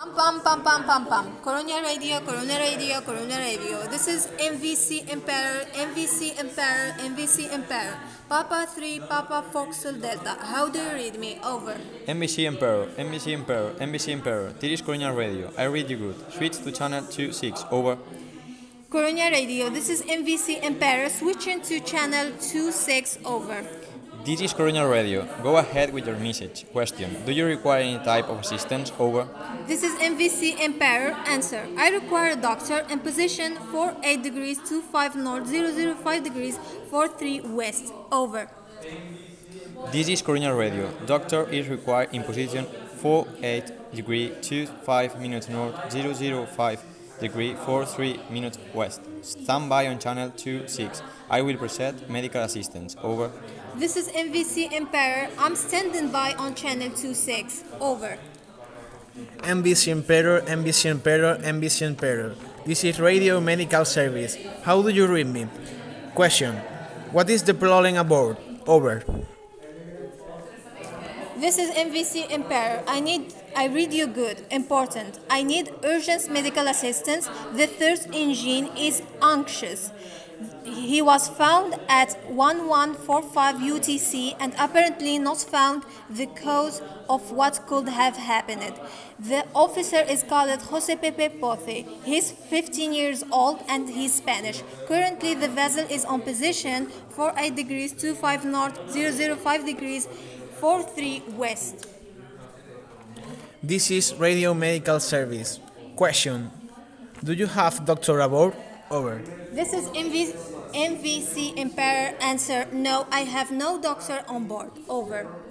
Pam pam pam pam pam. Corona Radio, Corona Radio, Corona Radio. This is MVC Emperor, MVC Emperor, MVC Emperor. Papa 3, Papa Foxel Delta. How do you read me? Over. NBC Emperor, NBC Emperor, NBC Emperor. This is Colonial Radio. I read you good. Switch to channel 26. Over. Corona Radio. This is MVC Emperor. Switching to channel 26. Over. This is Colonial Radio. Go ahead with your message. Question. Do you require any type of assistance? Over. This is MVC Emperor. Answer. I require a doctor in position 48 degrees 25 north 005 degrees 43 west. Over. This is Colonial Radio. Doctor is required in position 48 degree 25 minutes north 005 degree 43 minutes west. Stand by on channel 26. I will present medical assistance. Over. This is MVC Emperor. I'm standing by on channel 26. Over. NBC Emperor, NBC Emperor, NBC Emperor. This is Radio Medical Service. How do you read me? Question. What is the problem aboard? Over. This is MVC Emperor. I read you good. Important. I need urgent medical assistance. The third engine is anxious. He was found at 1145 UTC and apparently not found the cause of what could have happened. The officer is called Jose Pepe Poce. He's 15 years old and he's Spanish. Currently the vessel is on position 48 degrees 25 north 005 degrees 43 west. This is Radio Medical Service. Question. Do you have doctor aboard? Over. This is MVC Emperor. Answer. No, I have no doctor on board. Over.